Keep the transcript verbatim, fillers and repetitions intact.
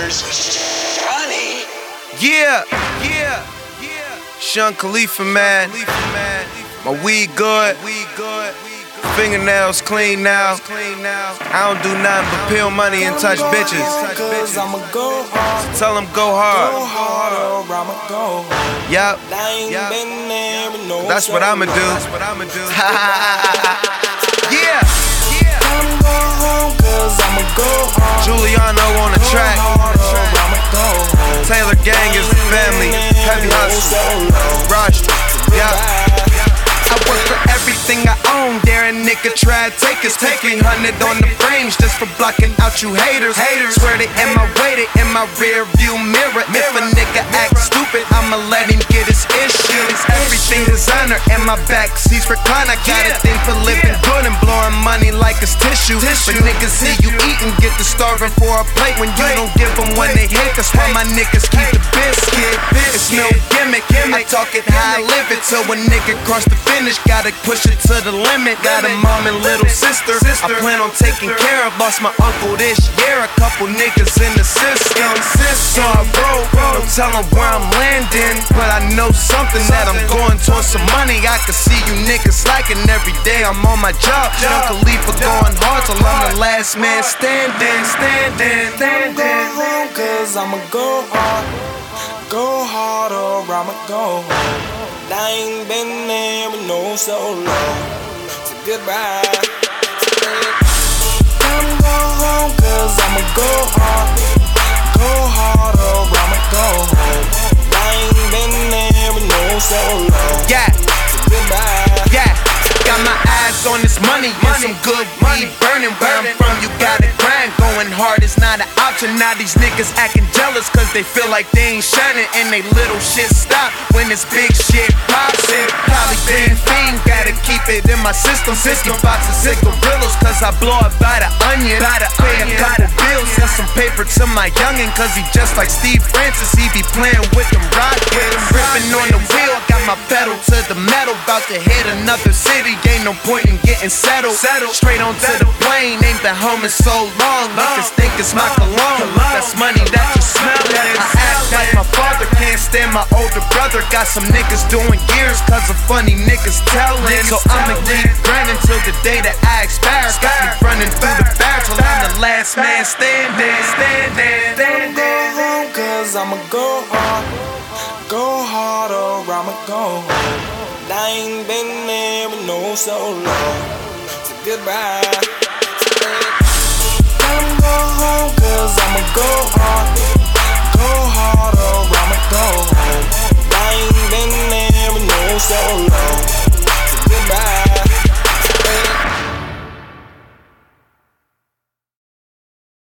Here's Johnny. Yeah, yeah, yeah. Sean Khalifa, man. My weed good. Fingernails clean now. I don't do nothing but peel money and touch bitches. So tell them go hard. Yup. That's what I'ma do. Yeah. Giuliano on the track. Taylor Gang is the family. Heavy hustle. Rush. Yeah. I work for everything I own. Dare a nigga try to take us. Taking hundred on the frames just for blocking out you haters. Haters swear they in my way, they in my rear view mirror. If a nigga act stupid, I'ma let him get his issues. Everything designer in my back seats recline. I got a thing for living good and blowing money like it's tissue. But niggas see you eating, get to starving for a plate when you don't give them when they hate. That's why my niggas keep the biscuit. It's no gimmick. I talk it how I live it. Till a nigga cross the finish, gotta push it to the limit. Got a mom and little sister I plan on taking care of. Lost my uncle this year, a couple niggas in the system. So I roll, don't tell them where I'm landing, but I know something that I'm going towards some money. I can see you niggas slacking every day. I'm on my job. Young Khalifa going hard till I'm the last man standing. Standing, standing. Cause I'ma go hard, go hard or I'ma go home. I ain't been there in no so long. So goodbye. I'ma go home cause I'ma go hard, go hard or I'ma go home. I ain't been there in no so long. Yeah. So goodbye. Yeah. Got my eyes on this money and some good weed burning. Where I'm from, you gotta grind. Going hard is not an option. Now these niggas acting jealous cause they feel like they ain't shining and they little shit stop when this big shit pops. Probably been fiend, gotta keep it in my system. fifty boxes of cigarillos cause I blow it by the onion. Pay a couple bills and some paper to my youngin' cause he just like Steve Francis. He be playing with them rockets. Ripping on the wheel, got my pedal to the metal. About to hit another city, ain't no point in getting settled. Straight onto the plane, ain't been home in so long. Niggas think it's my cologne, that's money that you smell. I act like my father, can't stand my older brother. Got some niggas doing years cause of funny niggas telling. So I'ma keep grinding till the day that I expire. Got me running through the fire till I'm the last man standing. Standing. I'ma go home cause I'ma go hard, go hard or I'ma go home. I ain't been there in no so long. So goodbye. I'ma go home cause I'ma go hard, go hard or I'ma go home. I ain't been there in no so long.